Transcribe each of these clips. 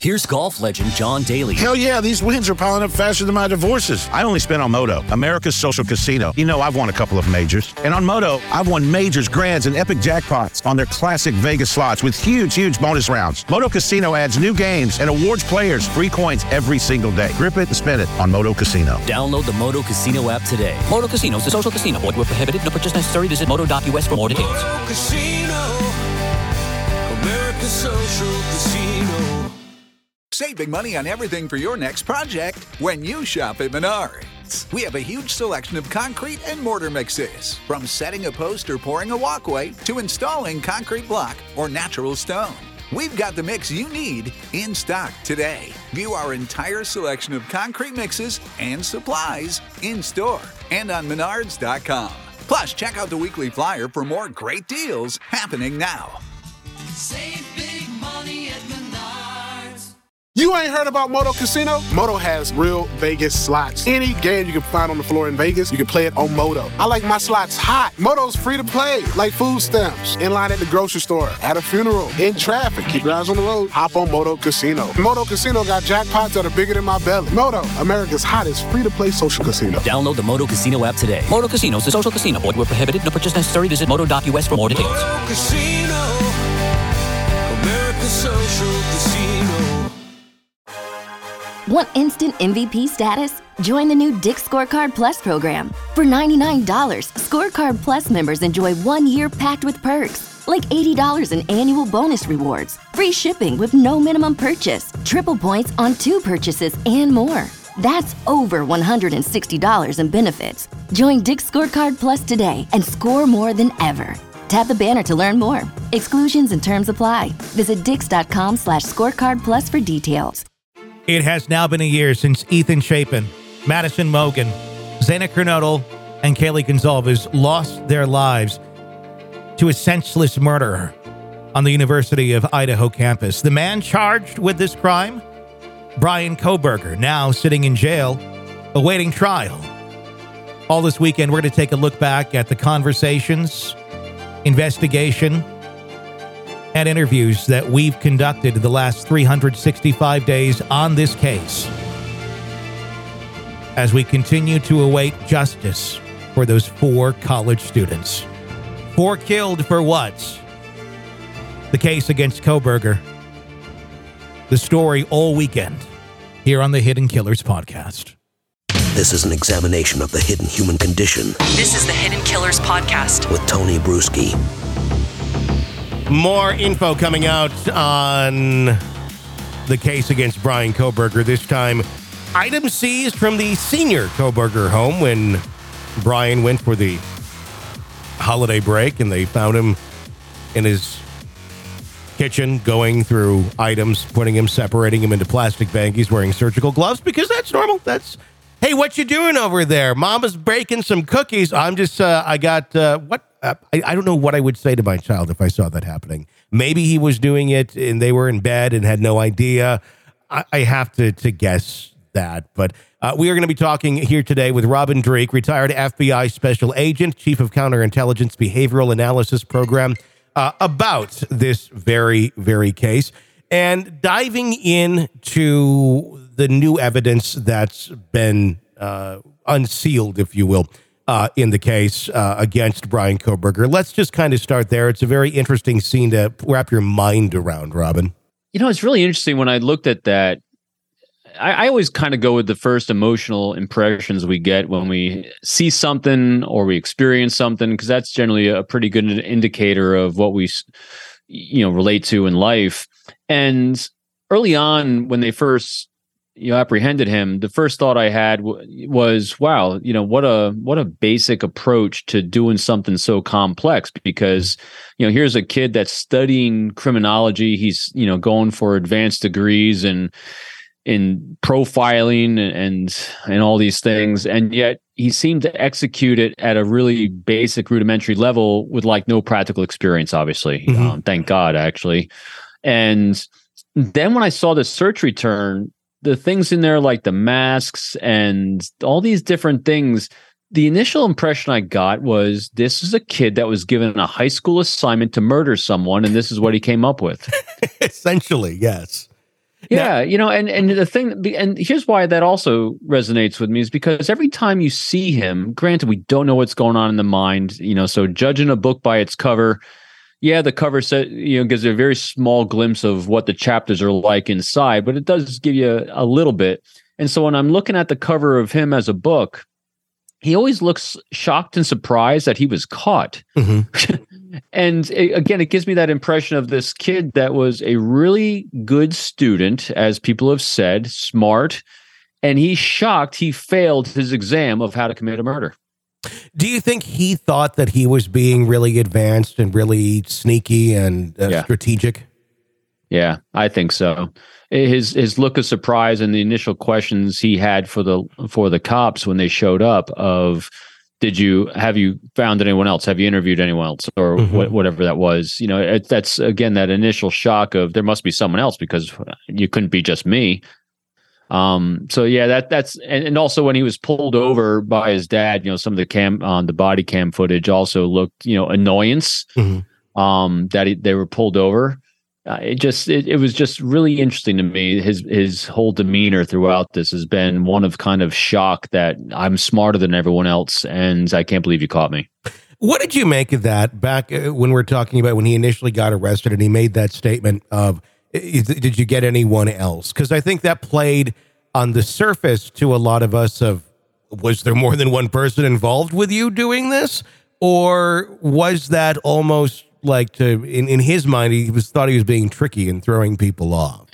Here's golf legend John Daly. Hell yeah, these wins are piling up faster than my divorces. I only spent on Moto, America's social casino. You know, I've won a couple of majors. And on Moto, I've won majors, grands, and epic jackpots on their classic Vegas slots with huge bonus rounds. Moto Casino adds new games and awards players free coins every single day. Grip it and spin it on Moto Casino. Download the Moto Casino app today. Moto Casino is a social casino. Void where prohibited. No purchase necessary. Visit moto.us for more details. Moto Casino, America's social casino. Save big money on everything for your next project when you shop at Menards. We have a huge selection of concrete and mortar mixes, from setting a post or pouring a walkway to installing concrete block or natural stone. We've got the mix you need in stock today. View our entire selection of concrete mixes and supplies in store and on Menards.com. Plus, check out the weekly flyer for more great deals happening now. Save big money at Menards. You ain't heard about Moto Casino? Moto has real Vegas slots. Any game you can find on the floor in Vegas, you can play it on Moto. I like my slots hot. Moto's free to play, like food stamps, in line at the grocery store, at a funeral, in traffic. Keep your eyes on the road. Hop on Moto Casino. Moto Casino got jackpots that are bigger than my belly. Moto, America's hottest free-to-play social casino. Download the Moto Casino app today. Moto Casino is a social casino. Void where prohibited. No purchase necessary. Visit moto.us for more details. Moto Casino, America's social casino. Want instant MVP status? Join the new Dick's Scorecard Plus program. For $99, Scorecard Plus members enjoy 1 year packed with perks, like $80 in annual bonus rewards, free shipping with no minimum purchase, triple points on 2 purchases, and more. That's over $160 in benefits. Join Dick's Scorecard Plus today and score more than ever. Tap the banner to learn more. Exclusions and terms apply. Visit dix.com/scorecardplus for details. It has now been a year since Ethan Chapin, Madison Mogen, Zena Kernodle, and Kaylee Gonzalez lost their lives to a senseless murderer on the University of Idaho campus. The man charged with this crime, Bryan Kohberger, now sitting in jail, awaiting trial. All this weekend, we're going to take a look back at the conversations, investigation, and interviews that we've conducted the last 365 days on this case as we continue to await justice for those 4 college students. 4 killed for what? The case against Kohberger. The story all weekend here on the Hidden Killers podcast. This is an examination of the hidden human condition. This is the Hidden Killers podcast with Tony Bruschi. More info coming out on the case against Bryan Kohberger. This time, items seized from the senior Kohberger home when Bryan went for the holiday break, and they found him in his kitchen going through items, separating him into plastic baggies, wearing surgical gloves, because that's normal. That's, hey, what you doing over there? Mama's baking some cookies. I'm just, I don't know what I would say to my child if I saw that happening. Maybe he was doing it and they were in bed and had no idea. I have to guess that. But we are going to be talking here today with Robin Dreeke, retired FBI special agent, chief of counterintelligence behavioral analysis program, about this very, very case and diving into the new evidence that's been unsealed, if you will, in the case against Bryan Kohberger. Let's just kind of start there. It's a very interesting scene to wrap your mind around, Robin. You know, it's really interesting when I looked at that. I always kind of go with the first emotional impressions we get when we see something or we experience something, because that's generally a pretty good indicator of what we, relate to in life. And early on, when they first apprehended him, the first thought I had was, wow, what a basic approach to doing something so complex, because, here's a kid that's studying criminology. He's, going for advanced degrees and in profiling and all these things. And yet he seemed to execute it at a really basic rudimentary level with like no practical experience, obviously. Mm-hmm. Thank God, actually. And then when I saw the search return, the things in there, like the masks and all these different things, the initial impression I got was this is a kid that was given a high school assignment to murder someone, and this is what he came up with. Essentially, yes. Yeah, and the thing, and here's why that also resonates with me is because every time you see him, granted, we don't know what's going on in the mind, so judging a book by its cover, yeah, the cover set, gives you a very small glimpse of what the chapters are like inside, but it does give you a little bit. And so when I'm looking at the cover of him as a book, he always looks shocked and surprised that he was caught. And again, it gives me that impression of this kid that was a really good student, as people have said, smart, and he's shocked he failed his exam of how to commit a murder. Do you think he thought that he was being really advanced and really sneaky and strategic? Yeah, I think so. His look of surprise and the initial questions he had for the cops when they showed up of, have you found anyone else? Have you interviewed anyone else? Or whatever that was. That's, again, that initial shock of there must be someone else because you couldn't be just me. So yeah, that's and also when he was pulled over by his dad, some of the body cam footage also looked, annoyance that they were pulled over. It was just really interesting to me. His whole demeanor throughout this has been one of kind of shock that I'm smarter than everyone else, and I can't believe you caught me. What did you make of that back when we're talking about when he initially got arrested and he made that statement of, did you get anyone else? Because I think that played on the surface to a lot of us of, was there more than one person involved with you doing this? Or was that almost like in his mind, he thought he was being tricky and throwing people off?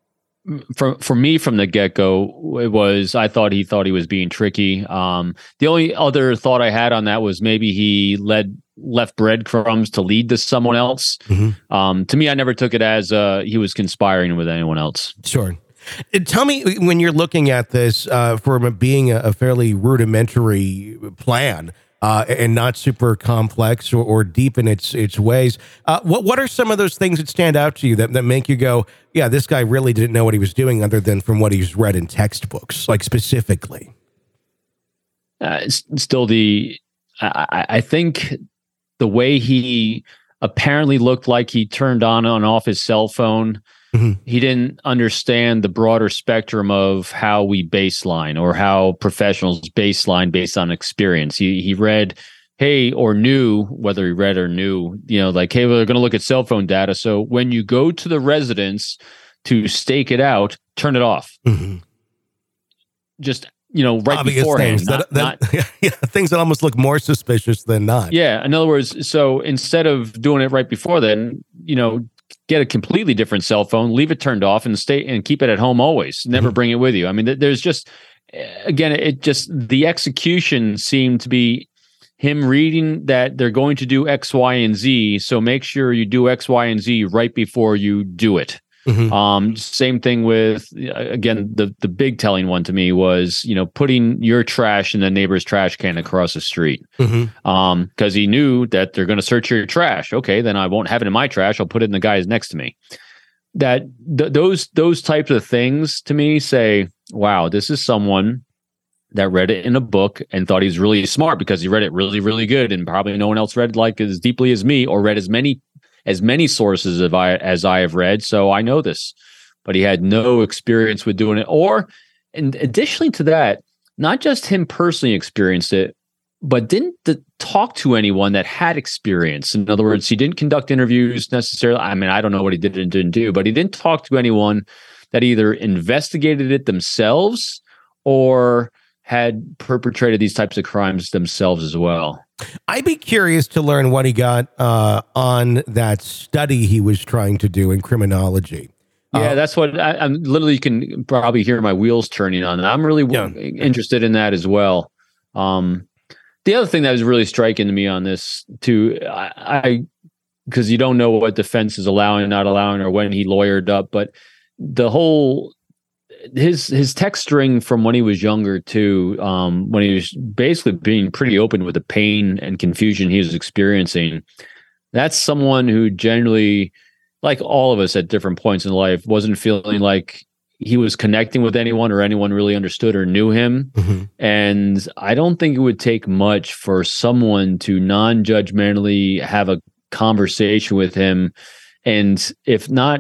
For me, from the get-go, I thought he was being tricky. The only other thought I had on that was maybe he left breadcrumbs to lead to someone else. To me, I never took it as he was conspiring with anyone else. Sure. Tell me, when you're looking at this for being a fairly rudimentary plan, and not super complex or deep in its ways. What are some of those things that stand out to you that make you go, yeah, this guy really didn't know what he was doing other than from what he's read in textbooks, like specifically? Still I think the way he apparently looked like he turned on and off his cell phone, he didn't understand the broader spectrum of how we baseline or how professionals baseline based on experience. He read, hey, or knew, whether he read or knew, like, hey, we're going to look at cell phone data. So when you go to the residence to stake it out, turn it off. Just, right obvious beforehand. Things things that almost look more suspicious than not. Yeah. In other words, so instead of doing it right before then, get a completely different cell phone, leave it turned off, and keep it at home always. Never bring it with you. I mean, there's just, again, the execution seemed to be him reading that they're going to do X, Y, and Z. So make sure you do X, Y, and Z right before you do it. Same thing with, again, the big telling one to me was, putting your trash in the neighbor's trash can across the street. Because he knew that they're going to search your trash. Okay, then I won't have it in my trash. I'll put it in the guy's next to me. Those types of things to me say, wow, this is someone that read it in a book and thought he's really smart because he read it really, really good, and probably no one else read like as deeply as me or read as many sources as I have read. So I know this, but he had no experience with doing it. And additionally to that, not just him personally experienced it, but didn't talk to anyone that had experience. In other words, he didn't conduct interviews necessarily. I mean, I don't know what he did and didn't do, but he didn't talk to anyone that either investigated it themselves or had perpetrated these types of crimes themselves as well. I'd be curious to learn what he got on that study he was trying to do in criminology. Yeah, that's what I'm literally, you can probably hear my wheels turning on that. I'm really interested in that as well. The other thing that was really striking to me on this too, because you don't know what defense is allowing, not allowing, or when he lawyered up, but the whole, his text string from when he was younger too, when he was basically being pretty open with the pain and confusion he was experiencing. That's someone who generally, like all of us at different points in life, wasn't feeling like he was connecting with anyone or anyone really understood or knew him. And I don't think it would take much for someone to non-judgmentally have a conversation with him. And if not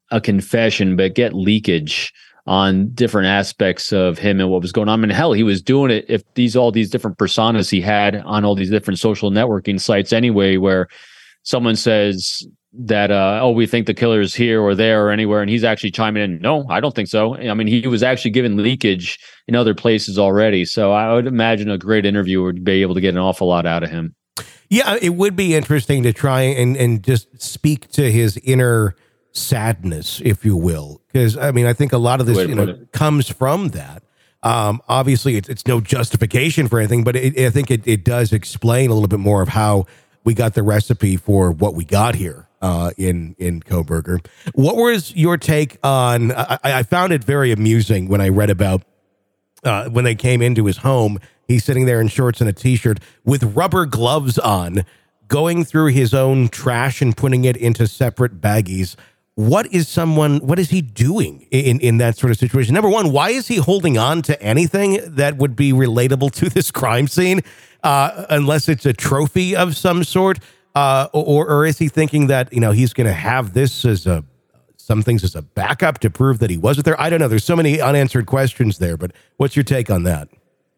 a confession, but get leakage on different aspects of him and what was going on. I mean, hell, he was doing it if all these different personas he had on all these different social networking sites anyway, where someone says that, we think the killer is here or there or anywhere, and he's actually chiming in, no, I don't think so. I mean, he was actually given leakage in other places already. So I would imagine a great interviewer would be able to get an awful lot out of him. Yeah, it would be interesting to try and just speak to his inner sadness, if you will, because I mean, I think a lot of this comes from that. Obviously, it's no justification for anything, but I think it does explain a little bit more of how we got the recipe for what we got here in Kohberger. What was your take on? I found it very amusing when I read about when they came into his home. He's sitting there in shorts and a t-shirt with rubber gloves on, going through his own trash and putting it into separate baggies. What is he doing in that sort of situation? Number one, why is he holding on to anything that would be relatable to this crime scene, unless it's a trophy of some sort? Or is he thinking that, he's going to have this as some things as a backup to prove that he wasn't there? I don't know. There's so many unanswered questions there, but what's your take on that?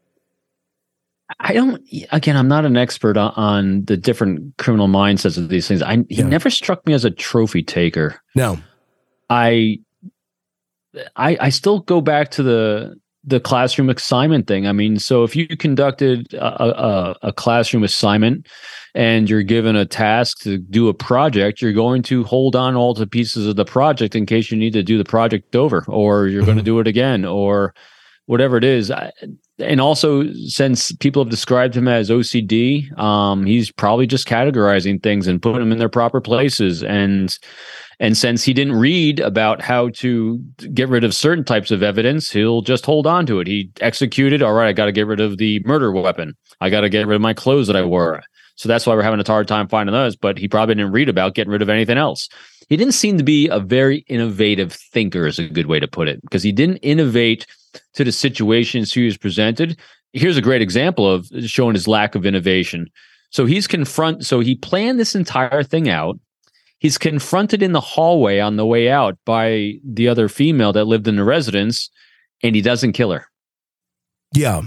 I'm not an expert on the different criminal mindsets of these things. He never struck me as a trophy taker. No. I still go back to the classroom assignment thing. I mean, so if you conducted a classroom assignment and you're given a task to do a project, you're going to hold on all the pieces of the project in case you need to do the project over, or you're going to do it again, or whatever it is. And also, since people have described him as OCD, he's probably just categorizing things and putting them in their proper places. And since he didn't read about how to get rid of certain types of evidence, he'll just hold on to it. He executed, all right, I got to get rid of the murder weapon. I got to get rid of my clothes that I wore. So that's why we're having a hard time finding those. But he probably didn't read about getting rid of anything else. He didn't seem to be a very innovative thinker, is a good way to put it, because he didn't innovate to the situations he was presented. Here's a great example of showing his lack of innovation. So he planned this entire thing out. He's confronted in the hallway on the way out by the other female that lived in the residence, and he doesn't kill her. Yeah.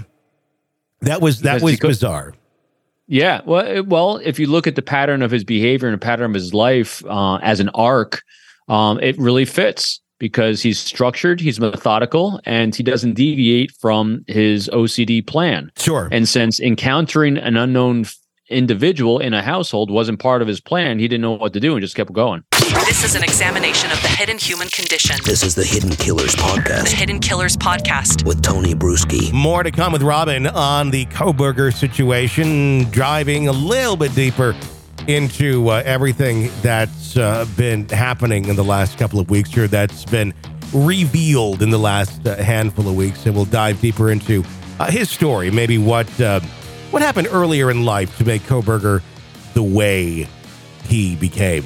That was bizarre. Yeah. Well, if you look at the pattern of his behavior and the pattern of his life as an arc, it really fits, because he's structured, he's methodical, and he doesn't deviate from his OCD plan. Sure. And since encountering an unknown individual in a household wasn't part of his plan, he didn't know what to do and just kept going. This is an examination of the hidden human condition. This is the Hidden Killers Podcast. The Hidden Killers Podcast. With Tony Bruschi. More to come with Robin on the Kohberger situation, driving a little bit deeper into everything that's been happening in the last couple of weeks here, that's been revealed in the last handful of weeks. And we'll dive deeper into his story, maybe what happened earlier in life to make Kohberger the way he became.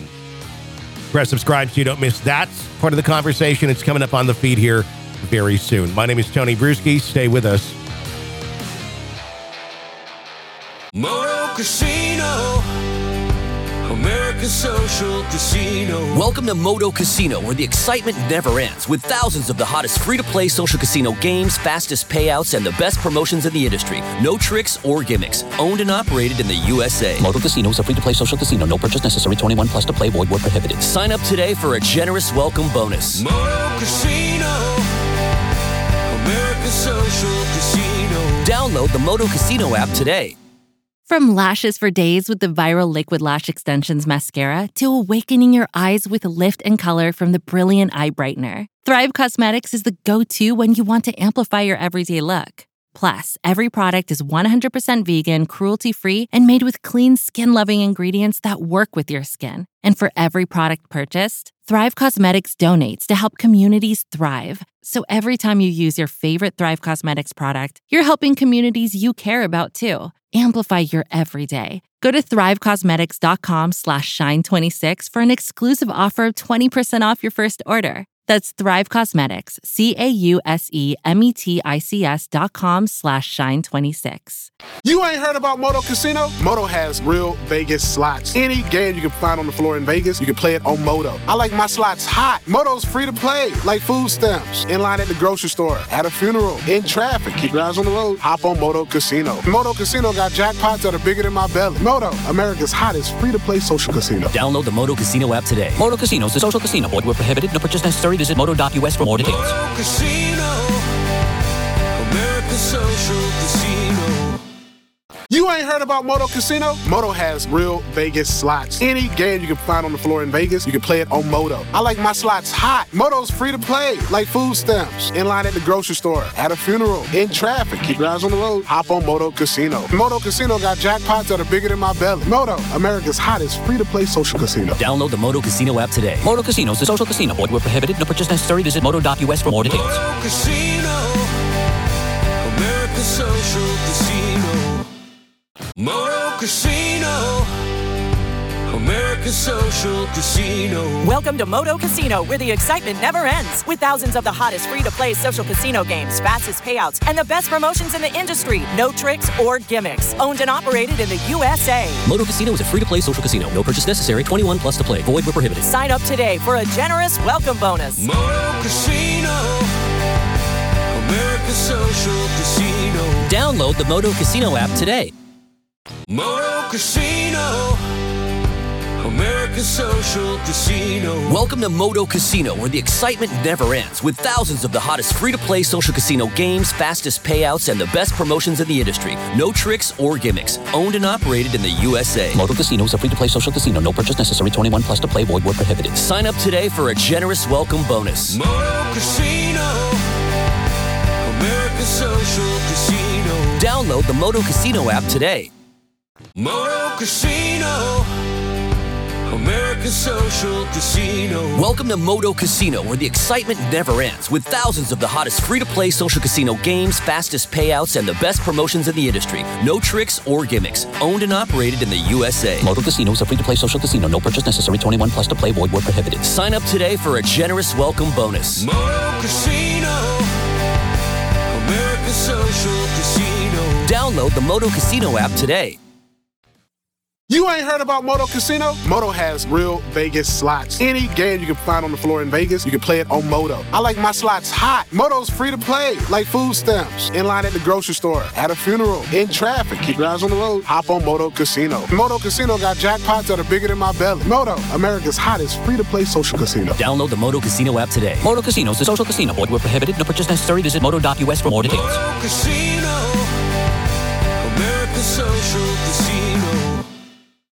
Press subscribe so you don't miss that part of the conversation. It's coming up on the feed here very soon. My name is Tony Bruschi. Stay with us. Moto Casino, America's social casino. Welcome to Moto Casino, where the excitement never ends, with thousands of the hottest free-to-play social casino games, fastest payouts, and the best promotions in the industry. No tricks or gimmicks. Owned and operated in the USA. Moto Casino is a free-to-play social casino. No purchase necessary. 21 plus to play. Void where prohibited. Sign up today for a generous welcome bonus. Moto Casino, America's social casino. Download the Moto Casino app today. From lashes for days with the viral Liquid Lash Extensions mascara to awakening your eyes with lift and color from the Brilliant Eye Brightener, Thrive Causemetics is the go-to when you want to amplify your everyday look. Plus, every product is 100% vegan, cruelty-free, and made with clean, skin-loving ingredients that work with your skin. And for every product purchased, Thrive Causemetics donates to help communities thrive. So every time you use your favorite Thrive Causemetics product, you're helping communities you care about too. Amplify your everyday. Go to thrivecosmetics.com/shine26 for an exclusive offer of 20% off your first order. That's Thrive Cosmetics, CAUSEMETICS.com/shine26. You ain't heard about Moto Casino? Moto has real Vegas slots. Any game you can find on the floor in Vegas, you can play it on Moto. I like my slots hot. Moto's free to play, like food stamps. In line at the grocery store, at a funeral, in traffic. Keep your eyes on the road. Hop on Moto Casino. Moto Casino got jackpots that are bigger than my belly. Moto, America's hottest free-to-play social casino. Download the Moto Casino app today. Moto Casino is a social casino. Void where prohibited. No purchase necessary. Visit moto.us for more details. Moto Casino, America's social casino. You ain't heard about Moto Casino? Moto has real Vegas slots. Any game you can find on the floor in Vegas, you can play it on Moto. I like my slots hot. Moto's free to play, like food stamps. In line at the grocery store, at a funeral, in traffic. Keep your eyes on the road. Hop on Moto Casino. Moto Casino got jackpots that are bigger than my belly. Moto, America's hottest free-to-play social casino. Download the Moto Casino app today. Moto Casino is a social casino. Void where prohibited. No purchase necessary. Visit moto.us for more details. Moto Casino, America's social casino. Moto Casino, America's social casino. Welcome to Moto Casino, where the excitement never ends. With thousands of the hottest free-to-play social casino games, fastest payouts, and the best promotions in the industry. No tricks or gimmicks. Owned and operated in the USA. Moto Casino is a free-to-play social casino. No purchase necessary. 21 plus to play. Void where prohibited. Sign up today for a generous welcome bonus. Moto Casino, America's social casino. Download the Moto Casino app today. Moto Casino, America's social casino. Welcome to Moto Casino, where the excitement never ends, with thousands of the hottest free-to-play social casino games, fastest payouts, and the best promotions in the industry. No tricks or gimmicks. Owned and operated in the USA. Moto Casino is a free-to-play social casino. No purchase necessary. 21 plus to play. Void where prohibited. Sign up today for a generous welcome bonus. Moto Casino, America's social casino. Download the Moto Casino app today. Moto Casino, America's social casino. Welcome to Moto Casino, where the excitement never ends, with thousands of the hottest free-to-play social casino games, fastest payouts, and the best promotions in the industry. No tricks or gimmicks. Owned and operated in the USA. Moto Casino is a free-to-play social casino. No purchase necessary. 21 plus to play. Void where prohibited. Sign up today for a generous welcome bonus. Moto Casino, America's social casino. Download the Moto Casino app today. You ain't heard about Moto Casino? Moto has real Vegas slots. Any game you can find on the floor in Vegas, you can play it on Moto. I like my slots hot. Moto's free to play, like food stamps. In line at the grocery store, at a funeral, in traffic. Keep your eyes on the road. Hop on Moto Casino. Moto Casino got jackpots that are bigger than my belly. Moto, America's hottest free-to-play social casino. Download the Moto Casino app today. Moto Casino is a social casino. Void where prohibited. No purchase necessary. Visit moto.us for more details. Moto Casino, America's social casino.